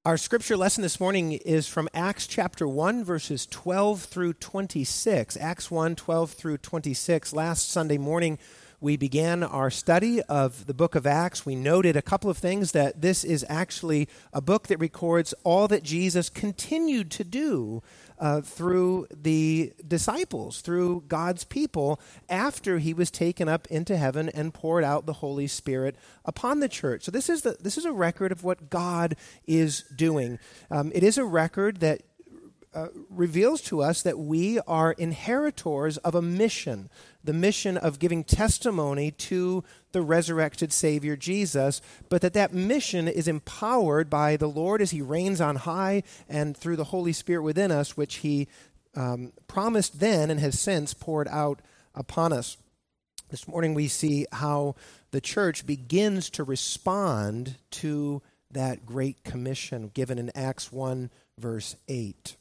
Our scripture lesson this morning is from Acts chapter 1, verses 12 through 26. Acts 1, 12 through 26. Last Sunday morning, we began our study of the book of Acts. We noted a couple of things, that this is actually a book that records all that Jesus continued to do through the disciples, through God's people, after he was taken up into heaven and poured out the Holy Spirit upon the church. So this is a record of what God is doing. It is a record that reveals to us that we are inheritors of a mission, the mission of giving testimony to the resurrected Savior Jesus, but that mission is empowered by the Lord as he reigns on high and through the Holy Spirit within us, which he promised then and has since poured out upon us. This morning we see how the church begins to respond to that great commission given in Acts 1, verse 8.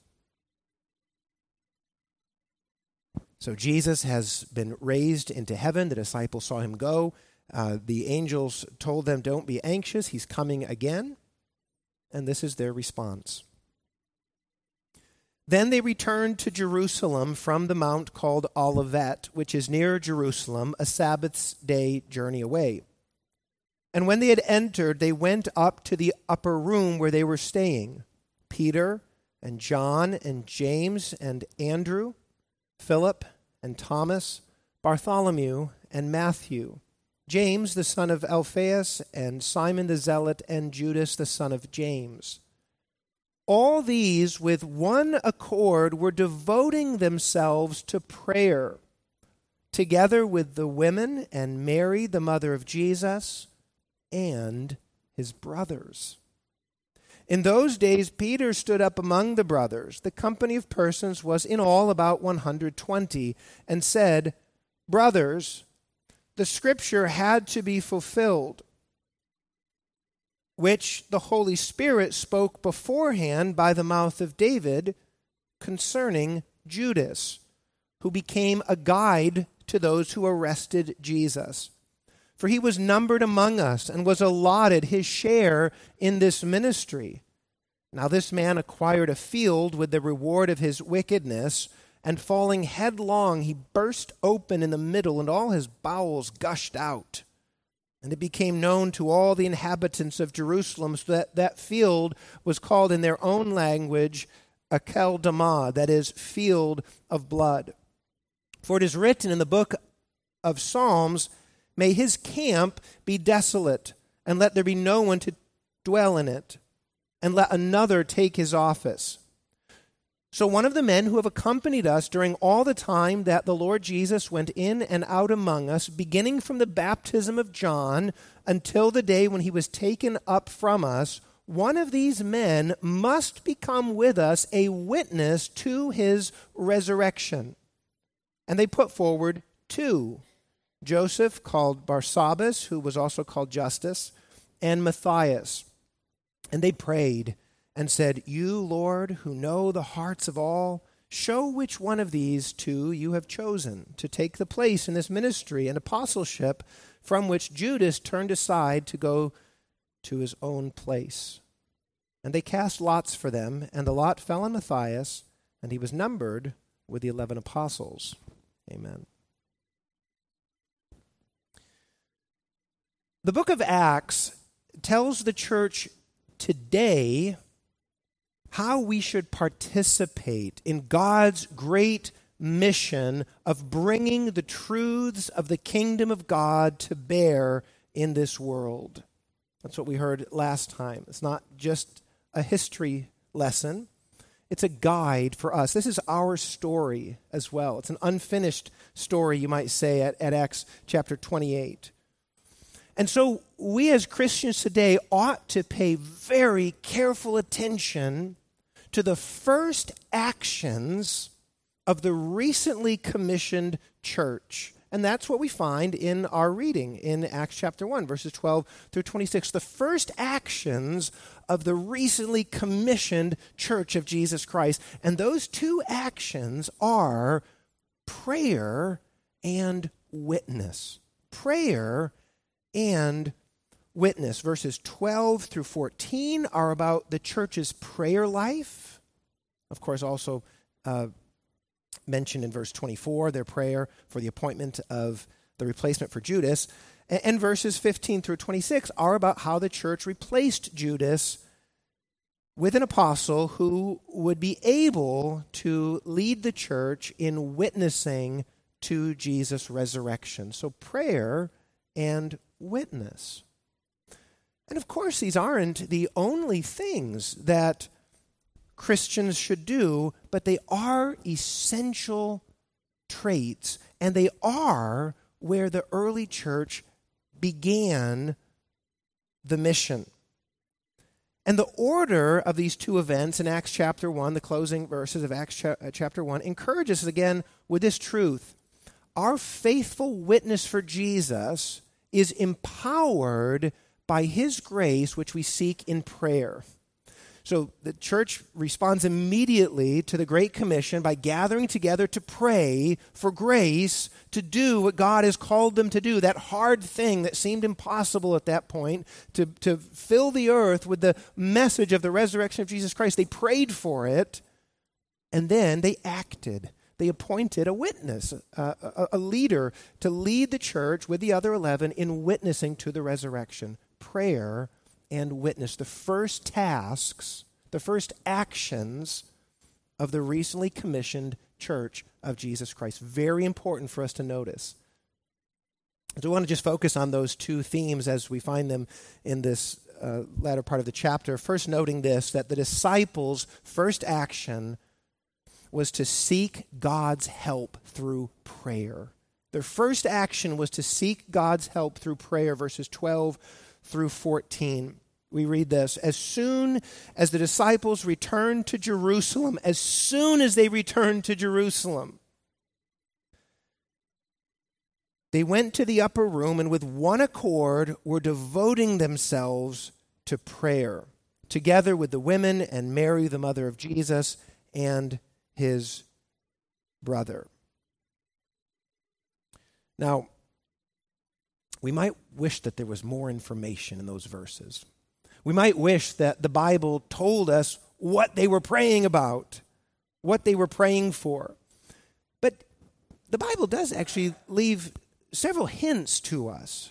So Jesus has been raised into heaven. The disciples saw him go. The angels told them, "Don't be anxious. He's coming again." And this is their response. Then they returned to Jerusalem from the mount called Olivet, which is near Jerusalem, a Sabbath's day journey away. And when they had entered, they went up to the upper room where they were staying. Peter and John and James and Andrew, Philip and Thomas, Bartholomew and Matthew, James the son of Alphaeus and Simon the Zealot and Judas the son of James. All these with one accord were devoting themselves to prayer, together with the women and Mary the mother of Jesus and his brothers. In those days, Peter stood up among the brothers. The company of persons was in all about 120, and said, "Brothers, the scripture had to be fulfilled, which the Holy Spirit spoke beforehand by the mouth of David concerning Judas, who became a guide to those who arrested Jesus. For he was numbered among us and was allotted his share in this ministry. Now this man acquired a field with the reward of his wickedness, and falling headlong, he burst open in the middle, and all his bowels gushed out. And it became known to all the inhabitants of Jerusalem, so that that field was called in their own language Akeldama, that is, field of blood. For it is written in the book of Psalms, may his camp be desolate, and let there be no one to dwell in it, and let another take his office. So one of the men who have accompanied us during all the time that the Lord Jesus went in and out among us, beginning from the baptism of John until the day when he was taken up from us, one of these men must become with us a witness to his resurrection." And they put forward two: Joseph, called Barsabbas, who was also called Justus, and Matthias. And they prayed and said, "You, Lord, who know the hearts of all, show which one of these two you have chosen to take the place in this ministry and apostleship from which Judas turned aside to go to his own place." And they cast lots for them, and the lot fell on Matthias, and he was numbered with the 11 apostles. Amen. The book of Acts tells the church today how we should participate in God's great mission of bringing the truths of the kingdom of God to bear in this world. That's what we heard last time. It's not just a history lesson. It's a guide for us. This is our story as well. It's an unfinished story, you might say, at Acts chapter 28. And so we as Christians today ought to pay very careful attention to the first actions of the recently commissioned church. And that's what we find in our reading in Acts chapter 1, verses 12 through 26. The first actions of the recently commissioned church of Jesus Christ. And those two actions are prayer and witness. Prayer and witness. Verses 12 through 14 are about the church's prayer life. Of course, also mentioned in verse 24, their prayer for the appointment of the replacement for Judas. And verses 15 through 26 are about how the church replaced Judas with an apostle who would be able to lead the church in witnessing to Jesus' resurrection. So prayer and witness. And of course, these aren't the only things that Christians should do, but they are essential traits, and they are where the early church began the mission. And the order of these two events in Acts chapter 1, the closing verses of Acts chapter 1, encourages us again with this truth. Our faithful witness for Jesus is empowered by his grace, which we seek in prayer. So the church responds immediately to the Great Commission by gathering together to pray for grace to do what God has called them to do, that hard thing that seemed impossible at that point, to fill the earth with the message of the resurrection of Jesus Christ. They prayed for it, and then they acted. They appointed a witness, a leader, to lead the church with the other 11 in witnessing to the resurrection. Prayer and witness, the first tasks, the first actions of the recently commissioned church of Jesus Christ. Very important for us to notice. So I want to just focus on those two themes as we find them in this latter part of the chapter. First, noting this, that the disciples' first action was to seek God's help through prayer. Their first action was to seek God's help through prayer, verses 12 through 14. We read this, as soon as the disciples returned to Jerusalem, as soon as they returned to Jerusalem, they went to the upper room and with one accord were devoting themselves to prayer, together with the women and Mary, the mother of Jesus, and his brother. Now, we might wish that there was more information in those verses. We might wish that the Bible told us what they were praying about, what they were praying for. But the Bible does actually leave several hints to us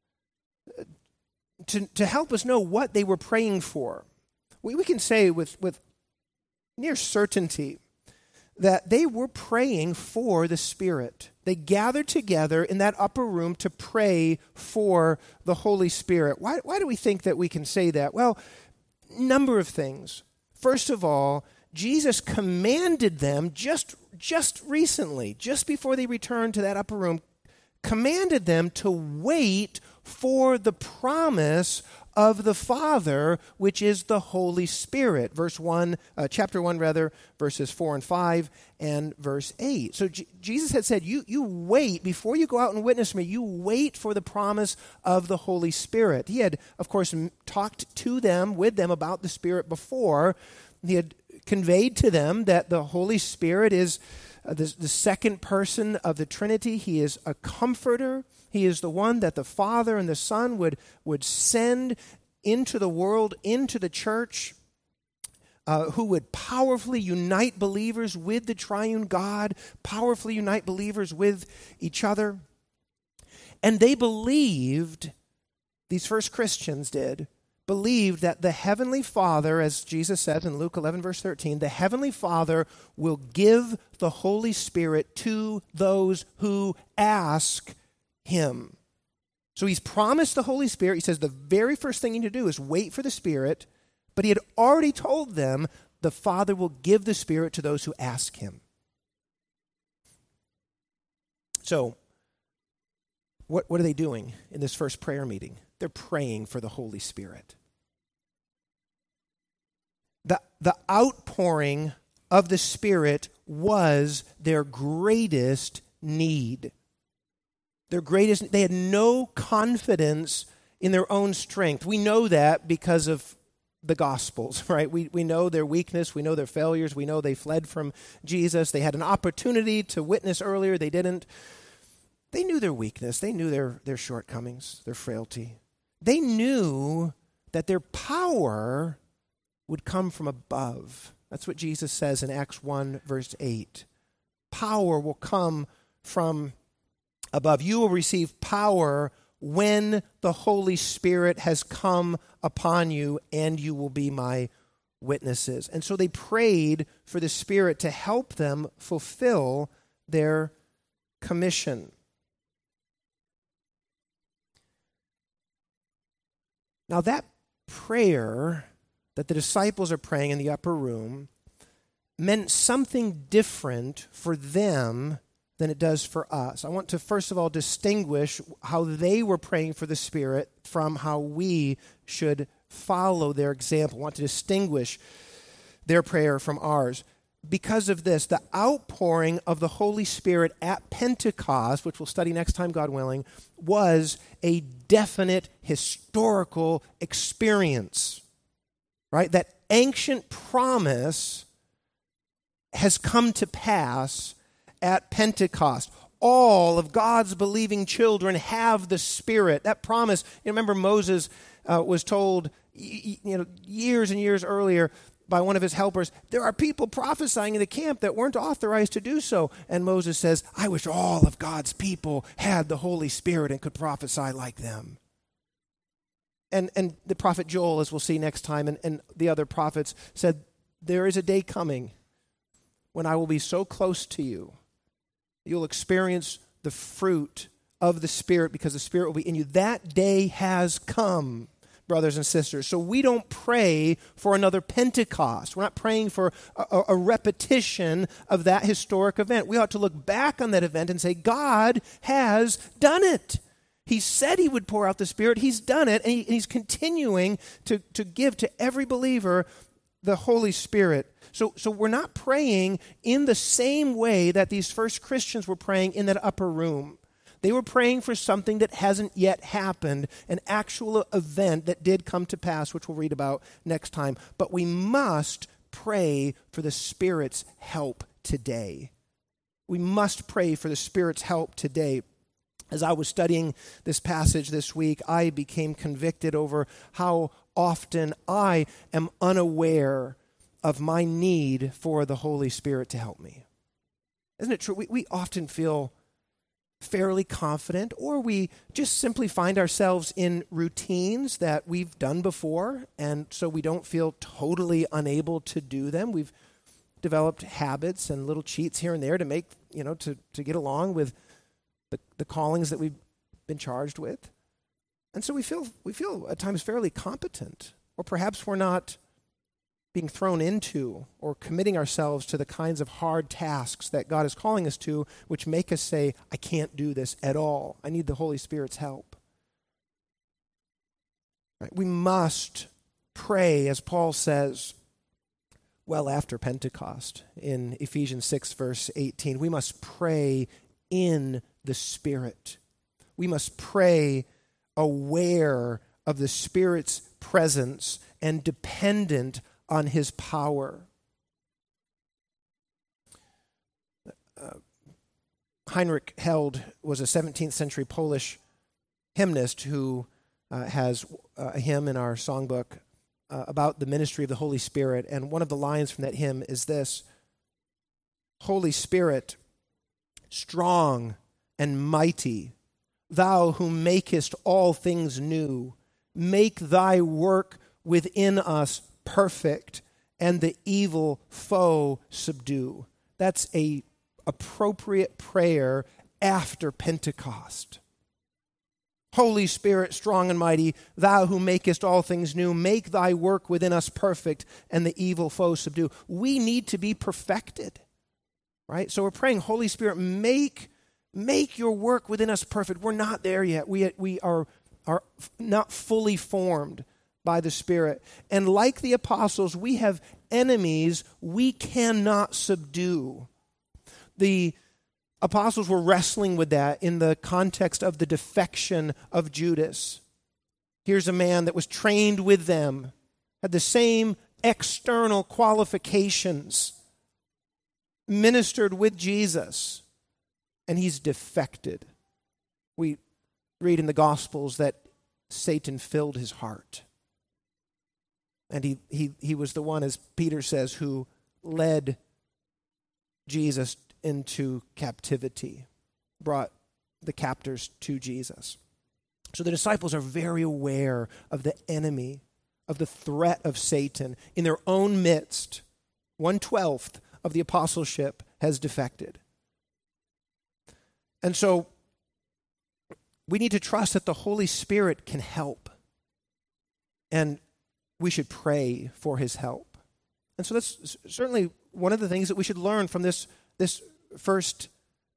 to help us know what they were praying for. We can say with near certainty that they were praying for the Spirit. They gathered together in that upper room to pray for the Holy Spirit. Why do we think that we can say that? Well, number of things. First of all, Jesus commanded them just recently, just before they returned to that upper room, commanded them to wait for the promise of the Father, which is the Holy Spirit. Chapter 1, verses 4 and 5, and verse 8. So Jesus had said, you wait, before you go out and witness me, you wait for the promise of the Holy Spirit. He had, of course, talked to them, with them, about the Spirit before. He had conveyed to them that the Holy Spirit is the second person of the Trinity. He is a comforter. He is the one that the Father and the Son would send into the world, into the church, who would powerfully unite believers with the triune God, powerfully unite believers with each other. And they believed, these first Christians believed that the Heavenly Father, as Jesus says in Luke 11, verse 13, the Heavenly Father will give the Holy Spirit to those who ask Him. So He's promised the Holy Spirit. He says the very first thing you need to do is wait for the Spirit, but He had already told them the Father will give the Spirit to those who ask Him. So, what are they doing in this first prayer meeting? They're praying for the Holy Spirit. The outpouring of the Spirit was their greatest need. They had no confidence in their own strength. We know that because of the Gospels, right? We know their weakness, we know their failures, we know they fled from Jesus. They had an opportunity to witness earlier, they didn't. They knew their weakness, they knew their shortcomings, their frailty. they knew that their power would come from above. That's what Jesus says in Acts 1, verse 8. Power will come from above. You will receive power when the Holy Spirit has come upon you, and you will be my witnesses. And so they prayed for the Spirit to help them fulfill their commission. Now that prayer that the disciples are praying in the upper room meant something different for them than it does for us. I want to first of all distinguish how they were praying for the Spirit from how we should follow their example. I want to distinguish their prayer from ours. Because of this, the outpouring of the Holy Spirit at Pentecost, which we'll study next time, God willing, was a definite historical experience. Right? That ancient promise has come to pass at Pentecost. All of God's believing children have the Spirit. That promise, you remember Moses was told years and years earlier by one of his helpers, there are people prophesying in the camp that weren't authorized to do so. And Moses says, I wish all of God's people had the Holy Spirit and could prophesy like them. And the prophet Joel, as we'll see next time, and the other prophets said, there is a day coming when I will be so close to you, you'll experience the fruit of the Spirit because the Spirit will be in you. That day has come, brothers and sisters. So we don't pray for another Pentecost. We're not praying for a repetition of that historic event. We ought to look back on that event and say, God has done it. He said he would pour out the Spirit. He's done it, and he's continuing to give to every believer the Holy Spirit. So we're not praying in the same way that these first Christians were praying in that upper room. They were praying for something that hasn't yet happened, an actual event that did come to pass, which we'll read about next time. But we must pray for the Spirit's help today. We must pray for the Spirit's help today. As I was studying this passage this week, I became convicted over how often I am unaware of my need for the Holy Spirit to help me. Isn't it true? We often feel fairly confident, or we just simply find ourselves in routines that we've done before, and so we don't feel totally unable to do them. We've developed habits and little cheats here and there to make, to get along with the callings that we've been charged with. And so we feel at times fairly competent, or perhaps we're not being thrown into or committing ourselves to the kinds of hard tasks that God is calling us to, which make us say, I can't do this at all. I need the Holy Spirit's help. Right? We must pray, as Paul says, well after Pentecost in Ephesians 6, verse 18. We must pray in the Spirit. We must pray aware of the Spirit's presence and dependent on his power. Heinrich Held was a 17th century Polish hymnist who has a hymn in our songbook about the ministry of the Holy Spirit. And one of the lines from that hymn is this: Holy Spirit, strong and mighty, thou who makest all things new, make thy work within us perfect, and the evil foe subdue. That's an appropriate prayer after Pentecost. Holy Spirit, strong and mighty, thou who makest all things new, make thy work within us perfect, and the evil foe subdue. We need to be perfected, right? So we're praying, Holy Spirit, make your work within us perfect. We're not there yet. We are not fully formed by the Spirit. And like the apostles, we have enemies we cannot subdue. The apostles were wrestling with that in the context of the defection of Judas. Here's a man that was trained with them, had the same external qualifications, ministered with Jesus, and he's defected. We read in the Gospels that Satan filled his heart. And he was the one, as Peter says, who led Jesus into captivity, brought the captors to Jesus. So the disciples are very aware of the enemy, of the threat of Satan. In their own midst, 1/12 of the apostleship has defected. And so we need to trust that the Holy Spirit can help. And we should pray for his help. And so that's certainly one of the things that we should learn from this first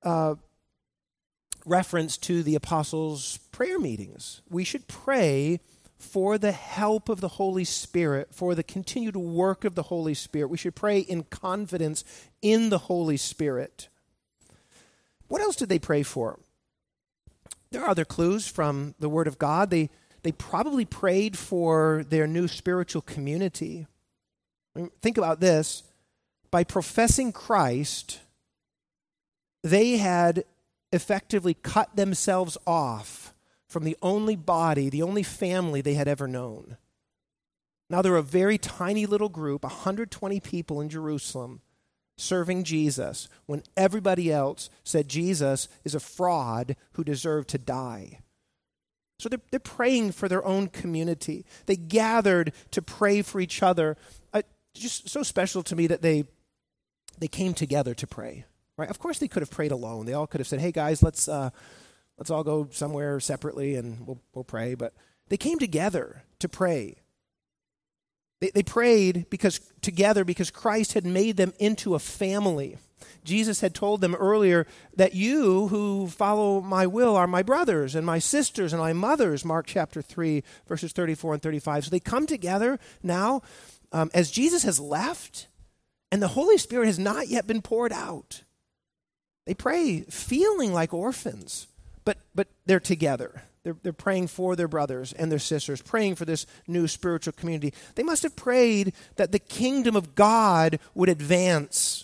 reference to the apostles' prayer meetings. We should pray for the help of the Holy Spirit, for the continued work of the Holy Spirit. We should pray in confidence in the Holy Spirit. What else did they pray for? There are other clues from the Word of God. They probably prayed for their new spiritual community. I mean, think about this. By professing Christ, they had effectively cut themselves off from the only body, the only family they had ever known. Now they're a very tiny little group, 120 people in Jerusalem, serving Jesus, when everybody else said Jesus is a fraud who deserved to die. So they're praying for their own community. They gathered to pray for each other. Just so special to me that they came together to pray. Right? Of course, they could have prayed alone. They all could have said, "Hey guys, let's all go somewhere separately and we'll pray." But they came together to pray. They prayed together because Christ had made them into a family. Jesus had told them earlier that you who follow my will are my brothers and my sisters and my mothers, Mark chapter 3, verses 34 and 35. So they come together now as Jesus has left and the Holy Spirit has not yet been poured out. They pray feeling like orphans, but they're together. They're praying for their brothers and their sisters, praying for this new spiritual community. They must have prayed that the kingdom of God would advance.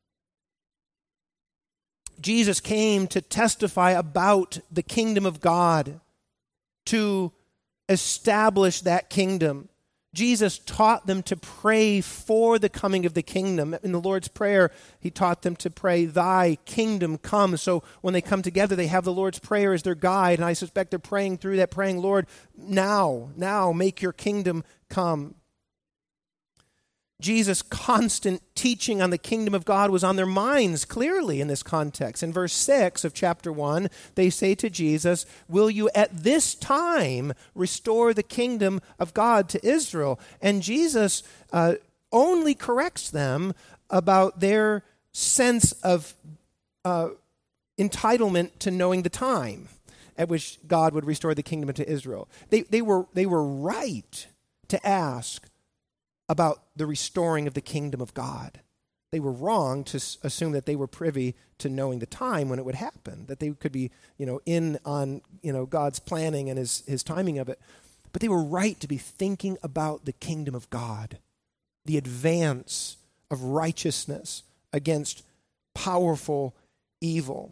Jesus came to testify about the kingdom of God, to establish that kingdom. Jesus taught them to pray for the coming of the kingdom. In the Lord's Prayer, he taught them to pray, "Thy kingdom come." So when they come together, they have the Lord's Prayer as their guide, and I suspect they're praying through that, praying, "Lord, now make your kingdom come." Jesus' constant teaching on the kingdom of God was on their minds clearly in this context. In verse 6 of chapter 1, they say to Jesus, "Will you at this time restore the kingdom of God to Israel?" And Jesus only corrects them about their sense of entitlement to knowing the time at which God would restore the kingdom to Israel. They were right to ask about the restoring of the kingdom of God. They were wrong to assume that they were privy to knowing the time when it would happen, that they could be, in on, God's planning and his timing of it. But they were right to be thinking about the kingdom of God, the advance of righteousness against powerful evil.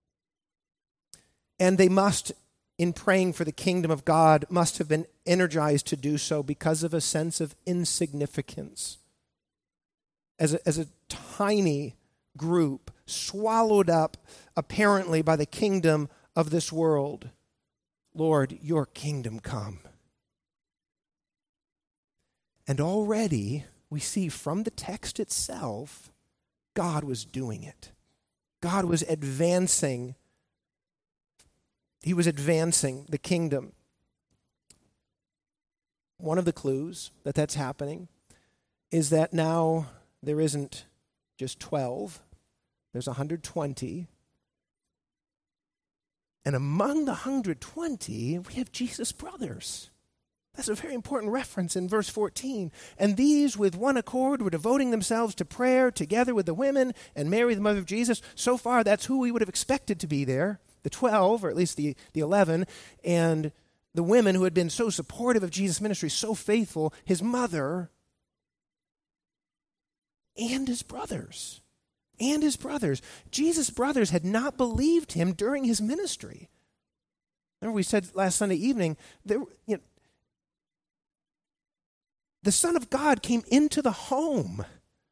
And they must, in praying for the kingdom of God, must have been energized to do so because of a sense of insignificance. As a tiny group, swallowed up apparently by the kingdom of this world. "Lord, your kingdom come." And already we see from the text itself, God was doing it. God was advancing. He was advancing the kingdom. One of the clues that that's happening is that now there isn't just 12, there's 120. And among the 120, we have Jesus' brothers. That's a very important reference in verse 14. "And these with one accord were devoting themselves to prayer together with the women and Mary, the mother of Jesus." So far, that's who we would have expected to be there. The 12, or at least the 11, and the women who had been so supportive of Jesus' ministry, so faithful, his mother, and his brothers. Jesus' brothers had not believed him during his ministry. Remember we said last Sunday evening, the Son of God came into the home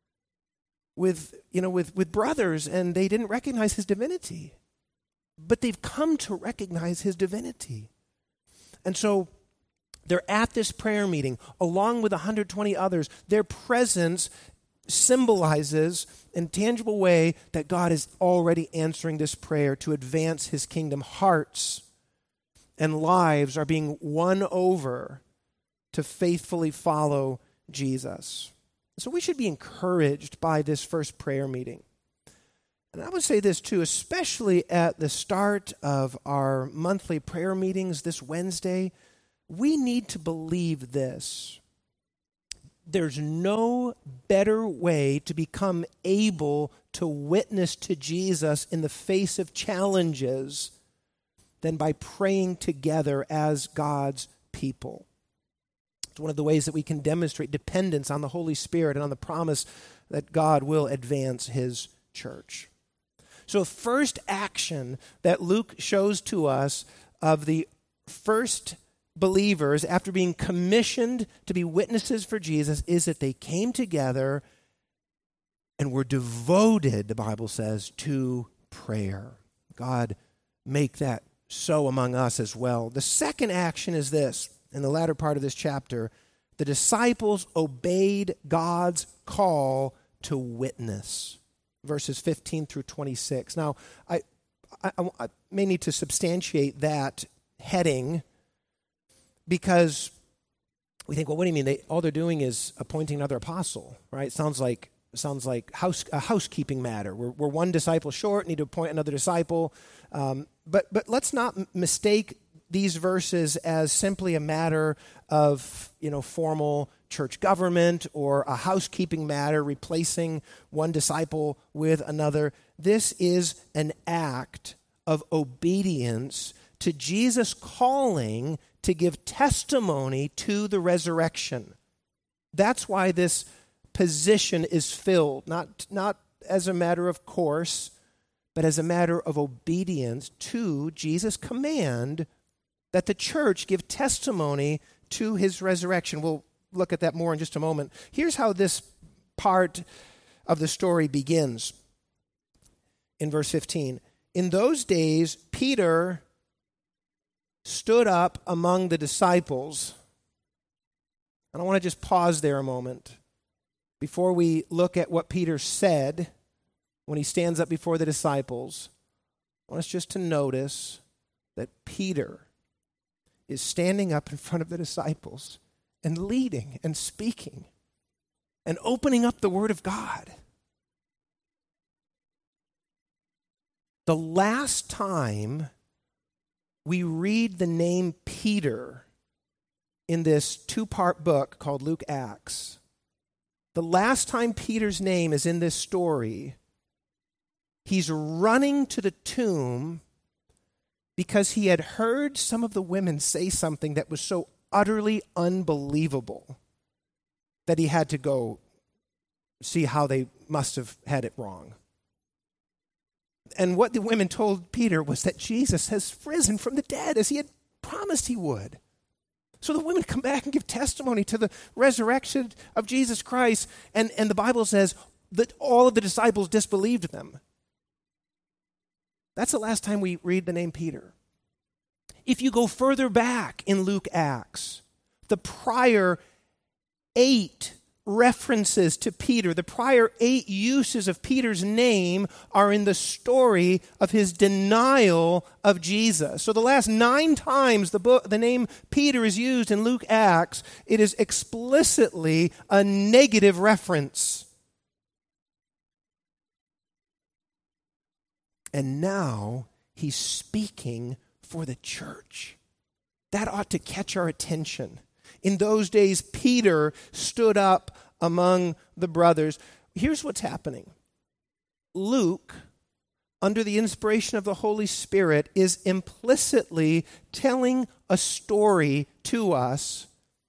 with brothers, and they didn't recognize his divinity. But they've come to recognize his divinity. And so they're at this prayer meeting, along with 120 others. Their presence symbolizes in a tangible way that God is already answering this prayer to advance his kingdom. Hearts and lives are being won over to faithfully follow Jesus. So we should be encouraged by this first prayer meeting. And I would say this too, especially at the start of our monthly prayer meetings this Wednesday, we need to believe this. There's no better way to become able to witness to Jesus in the face of challenges than by praying together as God's people. It's one of the ways that we can demonstrate dependence on the Holy Spirit and on the promise that God will advance his church. So first action that Luke shows to us of the first believers after being commissioned to be witnesses for Jesus is that they came together and were devoted, the Bible says, to prayer. God, make that so among us as well. The second action is this, in the latter part of this chapter, the disciples obeyed God's call to witness. Verses 15 through 26. Now, I may need to substantiate that heading because we think, well, what do you mean? All they're doing is appointing another apostle, right? Sounds like a housekeeping matter. We're one disciple short, need to appoint another disciple. But let's not mistake these verses as simply a matter of formal church government or a housekeeping matter, replacing one disciple with another. This is an act of obedience to Jesus' calling to give testimony to the resurrection. That's why this position is filled, not as a matter of course, but as a matter of obedience to Jesus' command that the church give testimony to his resurrection. We'll look at that more in just a moment. Here's how this part of the story begins. In verse 15, in those days, Peter stood up among the disciples. And I want to just pause there a moment before we look at what Peter said when he stands up before the disciples. I want us just to notice that Peter is standing up in front of the disciples and leading and speaking and opening up the Word of God. The last time we read the name Peter in this two-part book called Luke Acts, the last time Peter's name is in this story, he's running to the tomb because he had heard some of the women say something that was so utterly unbelievable that he had to go see how they must have had it wrong. And what the women told Peter was that Jesus has risen from the dead as he had promised he would. So the women come back and give testimony to the resurrection of Jesus Christ, and the Bible says that all of the disciples disbelieved them. That's the last time we read the name Peter. If you go further back in Luke Acts, the prior 8 references to Peter, the prior 8 uses of Peter's name are in the story of his denial of Jesus. So the last 9 times the name Peter is used in Luke Acts, it is explicitly a negative reference. And now he's speaking for the church. That ought to catch our attention. In those days, Peter stood up among the brothers. Here's what's happening. Luke, under the inspiration of the Holy Spirit, is implicitly telling a story to us,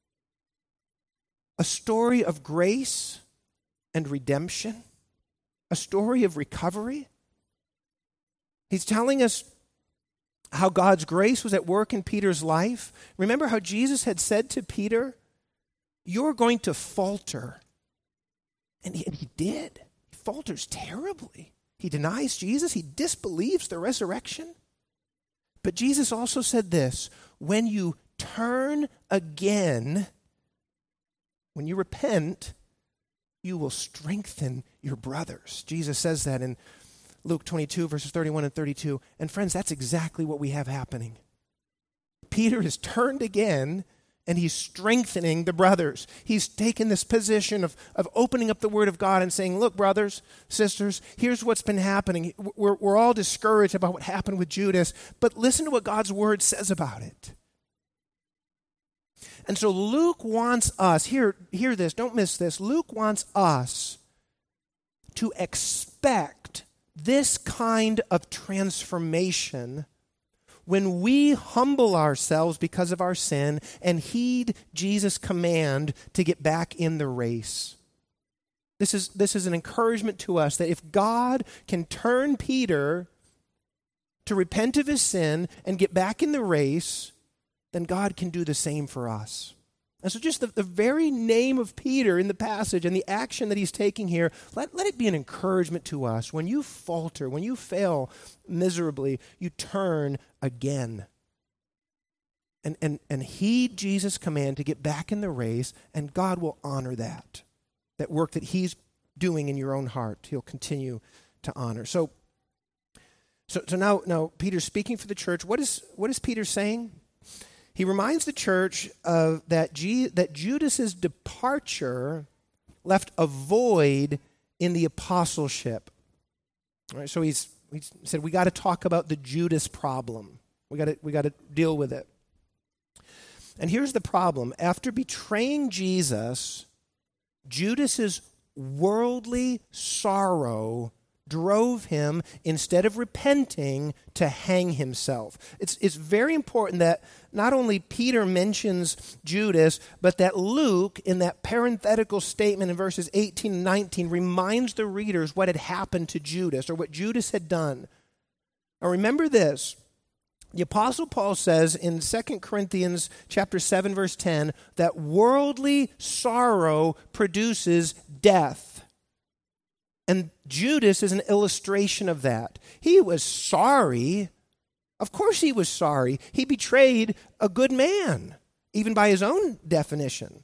a story of grace and redemption, a story of recovery. He's telling us how God's grace was at work in Peter's life. Remember how Jesus had said to Peter, "You're going to falter." And he did. He falters terribly. He denies Jesus. He disbelieves the resurrection. But Jesus also said this, when you turn again, when you repent, you will strengthen your brothers. Jesus says that in Luke 22, verses 31 and 32. And friends, that's exactly what we have happening. Peter has turned again, and he's strengthening the brothers. He's taken this position of opening up the Word of God and saying, look, brothers, sisters, here's what's been happening. We're all discouraged about what happened with Judas, but listen to what God's Word says about it. And so Luke wants us, hear this, don't miss this. Luke wants us to expect this kind of transformation when we humble ourselves because of our sin and heed Jesus' command to get back in the race. This is an encouragement to us that if God can turn Peter to repent of his sin and get back in the race, then God can do the same for us. And so just the very name of Peter in the passage and the action that he's taking here, let it be an encouragement to us. When you falter, when you fail miserably, you turn again. And heed Jesus' command to get back in the race, and God will honor that work that he's doing in your own heart. He'll continue to honor. So now Peter's speaking for the church. What is Peter saying? He reminds the church that Judas's departure left a void in the apostleship. All right, so he said we got to talk about the Judas problem. We got to deal with it. And here's the problem: after betraying Jesus, Judas's worldly sorrow drove him, instead of repenting, to hang himself. It's very important that not only Peter mentions Judas, but that Luke, in that parenthetical statement in verses 18 and 19, reminds the readers what had happened to Judas, or what Judas had done. Now remember this. The Apostle Paul says in 2 Corinthians chapter 7, verse 10, that worldly sorrow produces death. And Judas is an illustration of that. He was sorry. Of course he was sorry. He betrayed a good man, even by his own definition.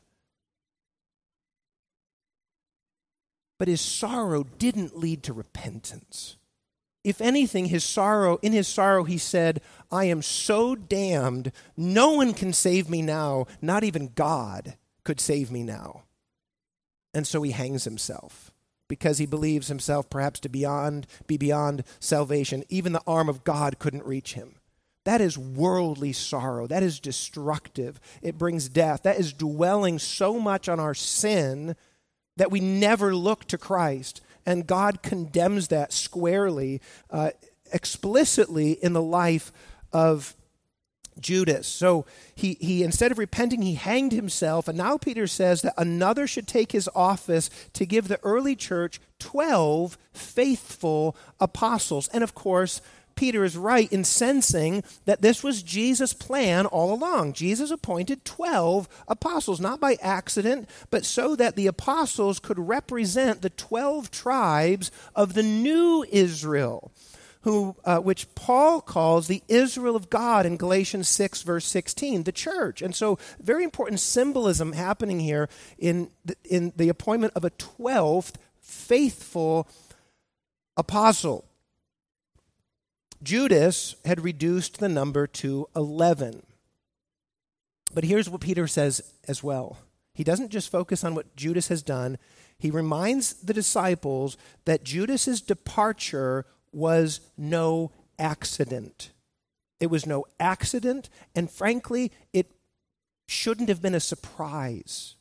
But his sorrow didn't lead to repentance. If anything, in his sorrow, he said, I am so damned, no one can save me now, not even God could save me now. And so he hangs himself, because he believes himself perhaps to be beyond salvation. Even the arm of God couldn't reach him. That is worldly sorrow. That is destructive. It brings death. That is dwelling so much on our sin that we never look to Christ. And God condemns that squarely, explicitly in the life of Judas. So he instead of repenting, he hanged himself. And now Peter says that another should take his office to give the early church 12 faithful apostles. And of course, Peter is right in sensing that this was Jesus' plan all along. Jesus appointed 12 apostles, not by accident, but so that the apostles could represent the 12 tribes of the new Israel, which Paul calls the Israel of God in Galatians 6, verse 16, the church. And so very important symbolism happening here in the appointment of a 12th faithful apostle. Judas had reduced the number to 11. But here's what Peter says as well. He doesn't just focus on what Judas has done. He reminds the disciples that Judas's departure was no accident. It was no accident, and frankly, it shouldn't have been a surprise.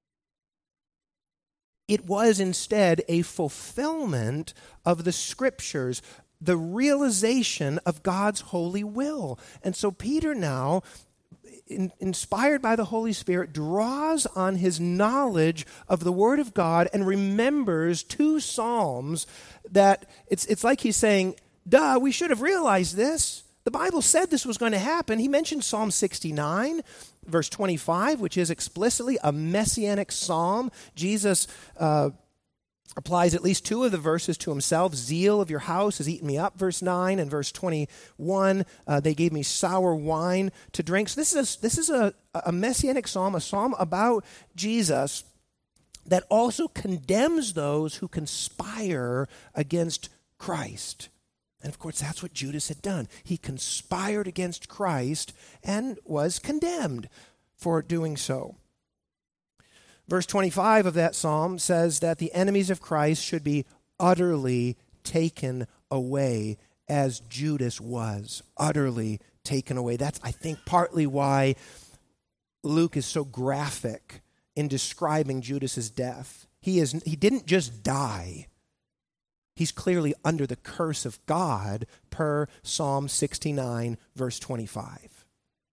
It was instead a fulfillment of the Scriptures, the realization of God's holy will. And so Peter now, inspired by the Holy Spirit, draws on his knowledge of the Word of God and remembers 2 Psalms that it's like he's saying, duh, we should have realized this. The Bible said this was going to happen. He mentioned Psalm 69, verse 25, which is explicitly a messianic psalm. Jesus applies at least two of the verses to himself. Zeal of your house has eaten me up, verse 9, and verse 21, they gave me sour wine to drink. So this is a messianic psalm, a psalm about Jesus that also condemns those who conspire against Christ. And of course, that's what Judas had done. He conspired against Christ and was condemned for doing so. Verse 25 of that psalm says that the enemies of Christ should be utterly taken away, as Judas was utterly taken away. That's, I think, partly why Luke is so graphic in describing Judas's death. He didn't just die. He's clearly under the curse of God per Psalm 69, verse 25.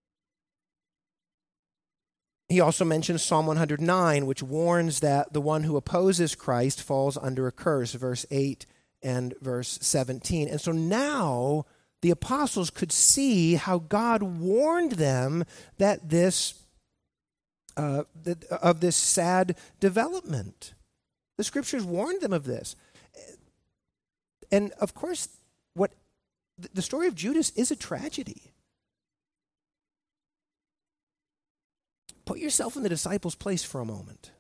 He also mentions Psalm 109, which warns that the one who opposes Christ falls under a curse, verse 8 and verse 17. And so now the apostles could see how God warned them that of this sad development. The scriptures warned them of this. And of course, the story of Judas is a tragedy. Put yourself in the disciples' place for a moment.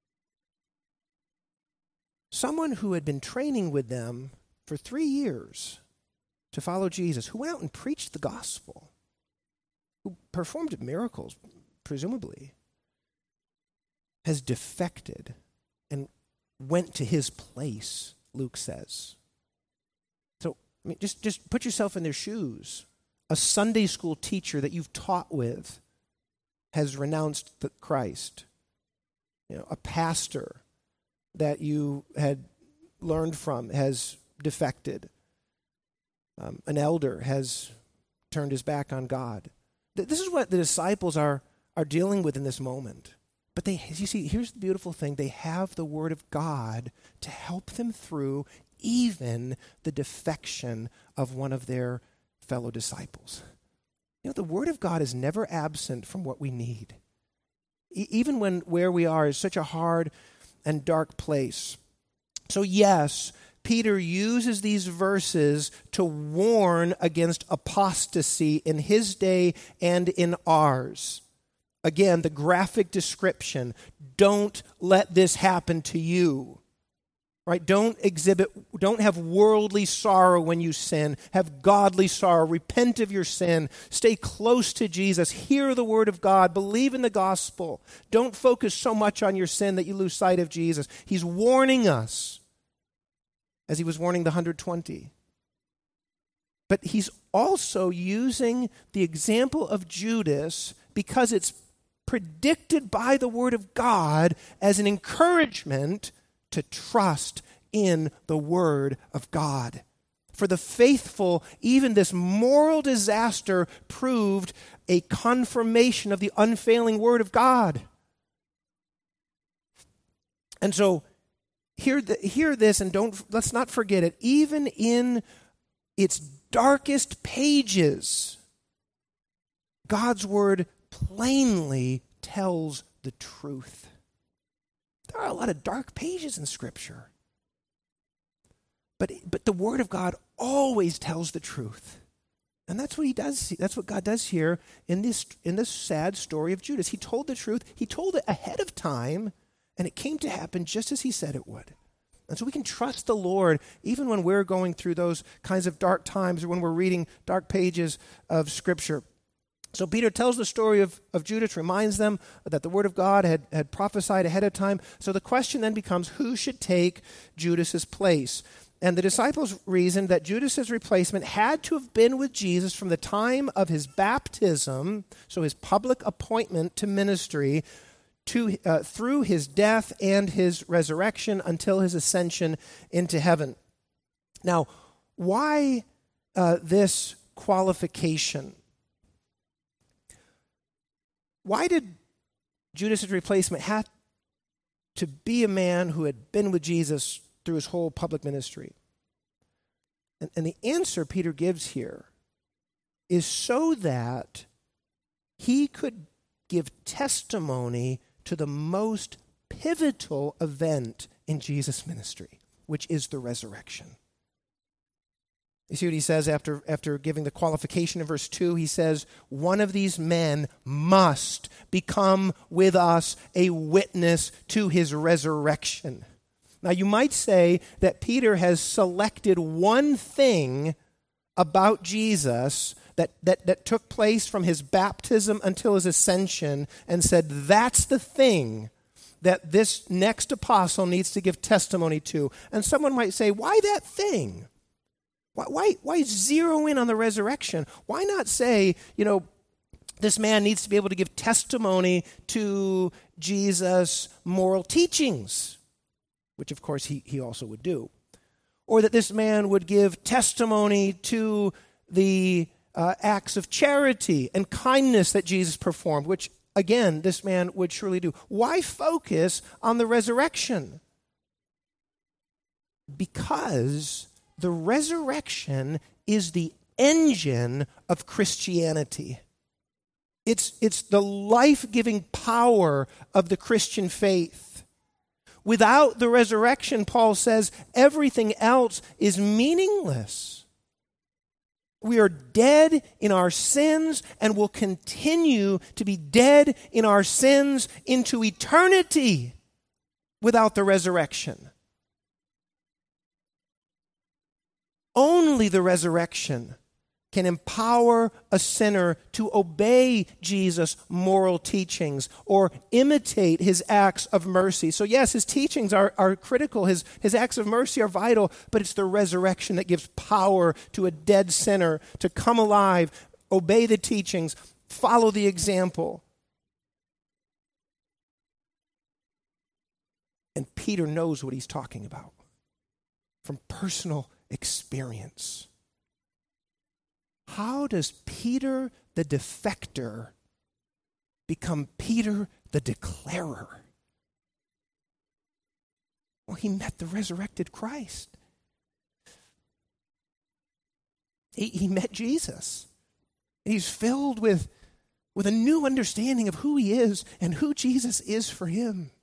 Someone who had been training with them for 3 years to follow Jesus, who went out and preached the gospel, who performed miracles, presumably, has defected and went to his place, Luke says. So, I mean, just put yourself in their shoes. A Sunday school teacher that you've taught with has renounced Christ. A pastor that you had learned from has defected. An elder has turned his back on God. This is what the disciples are dealing with in this moment. But you see, here's the beautiful thing. They have the Word of God to help them through even the defection of one of their fellow disciples. The Word of God is never absent from what we need. Even where we are is such a hard and dark place. So yes, Peter uses these verses to warn against apostasy in his day and in ours. Again, the graphic description, don't let this happen to you. Right? Don't have worldly sorrow when you sin. Have godly sorrow. Repent of your sin. Stay close to Jesus. Hear the word of God. Believe in the gospel. Don't focus so much on your sin that you lose sight of Jesus. He's warning us, as he was warning the 120. But he's also using the example of Judas because it's predicted by the word of God as an encouragement to trust in the Word of God. For the faithful, even this moral disaster proved a confirmation of the unfailing Word of God. And so, hear this, and let's not forget it. Even in its darkest pages, God's Word plainly tells the truth. There are a lot of dark pages in Scripture. But the Word of God always tells the truth. And that's what he does. That's what God does here in this sad story of Judas. He told the truth. He told it ahead of time, and it came to happen just as he said it would. And so we can trust the Lord even when we're going through those kinds of dark times or when we're reading dark pages of Scripture. So Peter tells the story of Judas, reminds them that the Word of God had prophesied ahead of time. So the question then becomes, who should take Judas's place? And the disciples reasoned that Judas's replacement had to have been with Jesus from the time of his baptism, so his public appointment to ministry, through his death and his resurrection until his ascension into heaven. Now, why this qualification? Why did Judas' replacement have to be a man who had been with Jesus through his whole public ministry? And the answer Peter gives here is so that he could give testimony to the most pivotal event in Jesus' ministry, which is the resurrection. You see what he says after giving the qualification in verse 2? He says, one of these men must become with us a witness to his resurrection. Now, you might say that Peter has selected one thing about Jesus that took place from his baptism until his ascension and said, that's the thing that this next apostle needs to give testimony to. And someone might say, why that thing? Why zero in on the resurrection? Why not say, this man needs to be able to give testimony to Jesus' moral teachings, which of course he also would do. Or that this man would give testimony to the acts of charity and kindness that Jesus performed, which again, this man would surely do. Why focus on the resurrection? Because the resurrection is the engine of Christianity. It's the life-giving power of the Christian faith. Without the resurrection, Paul says, everything else is meaningless. We are dead in our sins and will continue to be dead in our sins into eternity without the resurrection. Only the resurrection can empower a sinner to obey Jesus' moral teachings or imitate his acts of mercy. So yes, his teachings are critical, his acts of mercy are vital, but it's the resurrection that gives power to a dead sinner to come alive, obey the teachings, follow the example. And Peter knows what he's talking about from personal experience. How does Peter the defector become Peter the declarer? Well, he met the resurrected Christ. He met Jesus. He's filled with a new understanding of who he is and who Jesus is for him.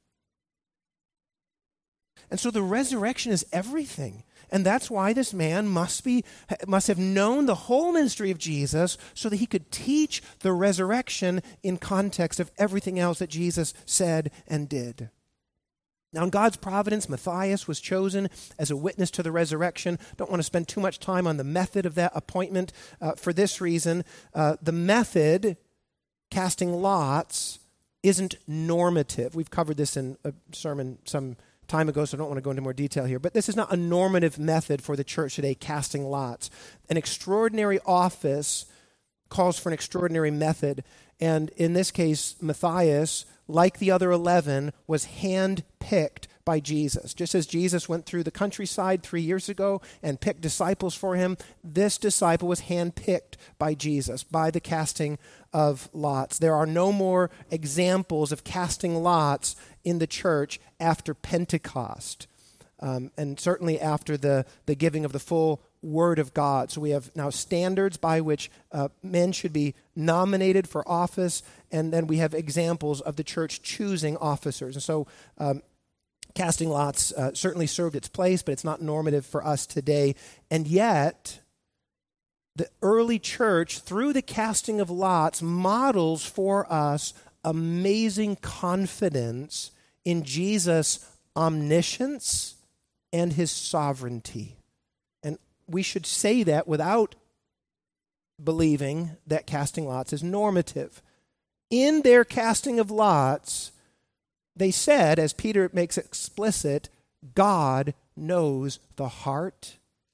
And so the resurrection is everything. And that's why this man must have known the whole ministry of Jesus so that he could teach the resurrection in context of everything else that Jesus said and did. Now, in God's providence, Matthias was chosen as a witness to the resurrection. Don't want to spend too much time on the method of that appointment for this reason. The method, casting lots, isn't normative. We've covered this in a sermon some time ago, so I don't want to go into more detail here. But this is not a normative method for the church today, casting lots. An extraordinary office calls for an extraordinary method. And in this case, Matthias, like the other 11, was handpicked by Jesus. Just as Jesus went through the countryside 3 years ago and picked disciples for him, this disciple was handpicked by Jesus, by the casting of lots. There are no more examples of casting lots in the church after Pentecost, and certainly after the giving of the full Word of God. So we have now standards by which men should be nominated for office, and then we have examples of the church choosing officers. And so casting lots certainly served its place, but it's not normative for us today. And yet, the early church, through the casting of lots, models for us amazing confidence in Jesus' omniscience and his sovereignty. And we should say that without believing that casting lots is normative. In their casting of lots, they said, as Peter makes explicit, God knows the heart.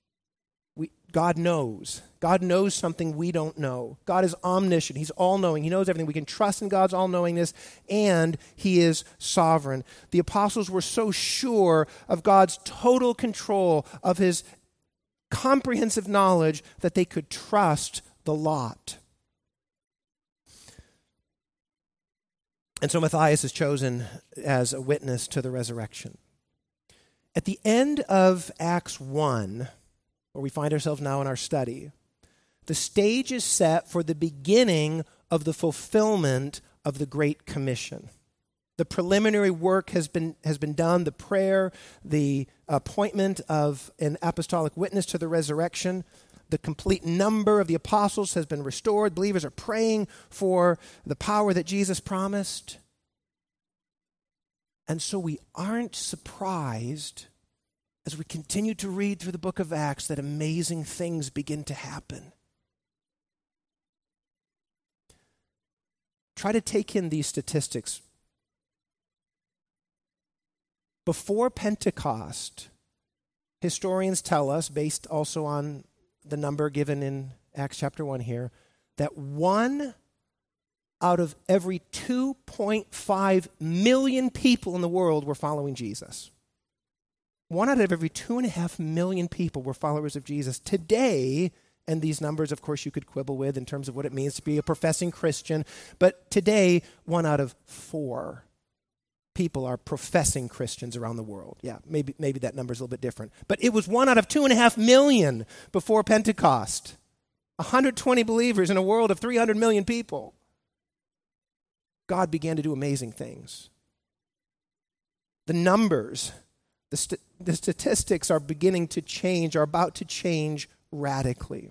God knows. God knows something we don't know. God is omniscient. He's all-knowing. He knows everything. We can trust in God's all-knowingness, and he is sovereign. The apostles were so sure of God's total control, of his comprehensive knowledge, that they could trust the lot. And so Matthias is chosen as a witness to the resurrection. At the end of Acts 1, where we find ourselves now in our study, the stage is set for the beginning of the fulfillment of the Great Commission. The preliminary work has been done, the prayer, the appointment of an apostolic witness to the resurrection. The complete number of the apostles has been restored. Believers are praying for the power that Jesus promised. And so we aren't surprised as we continue to read through the book of Acts that amazing things begin to happen. Try to take in these statistics. Before Pentecost, historians tell us, based also on the number given in Acts chapter 1 here, that 1 out of every 2.5 million people in the world were following Jesus. 1 out of every 2.5 million people were followers of Jesus. Today, and these numbers, of course, you could quibble with in terms of what it means to be a professing Christian, but today, 1 out of 4 people are professing Christians around the world. Yeah, maybe that number's a little bit different. But it was 1 out of 2.5 million before Pentecost. 120 believers in a world of 300 million people. God began to do amazing things. The numbers, the statistics are beginning to change, are about to change radically.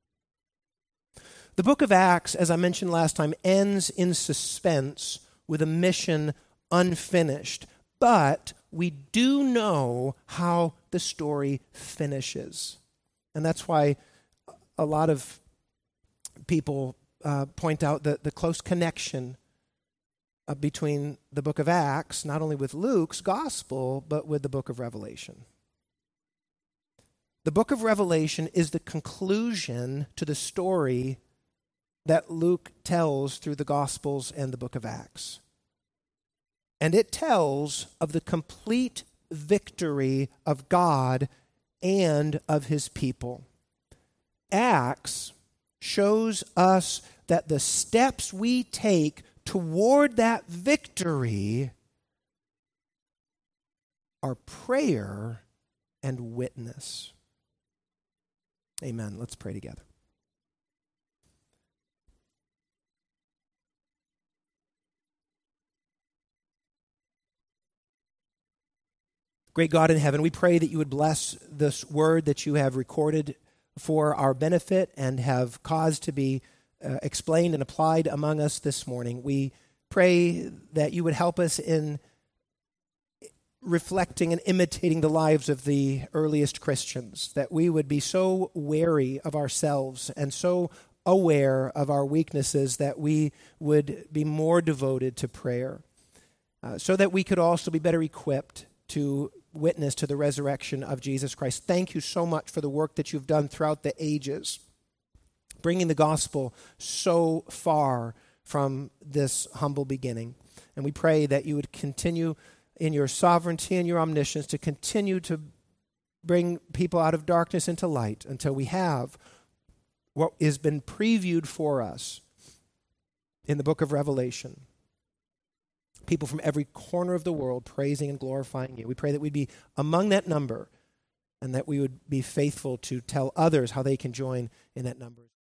The book of Acts, as I mentioned last time, ends in suspense with a mission unfinished, but we do know how the story finishes. And that's why a lot of people point out the close connection between the book of Acts, not only with Luke's gospel, but with the book of Revelation. The book of Revelation is the conclusion to the story that Luke tells through the Gospels and the book of Acts. And it tells of the complete victory of God and of his people. Acts shows us that the steps we take toward that victory are prayer and witness. Amen. Let's pray together. Great God in heaven, we pray that you would bless this word that you have recorded for our benefit and have caused to be explained and applied among us this morning. We pray that you would help us in reflecting and imitating the lives of the earliest Christians, that we would be so wary of ourselves and so aware of our weaknesses that we would be more devoted to prayer, so that we could also be better equipped to witness to the resurrection of Jesus Christ. Thank you so much for the work that you've done throughout the ages, bringing the gospel so far from this humble beginning. And we pray that you would continue in your sovereignty and your omniscience to continue to bring people out of darkness into light until we have what has been previewed for us in the book of Revelation. People from every corner of the world praising and glorifying you. We pray that we'd be among that number and that we would be faithful to tell others how they can join in that number.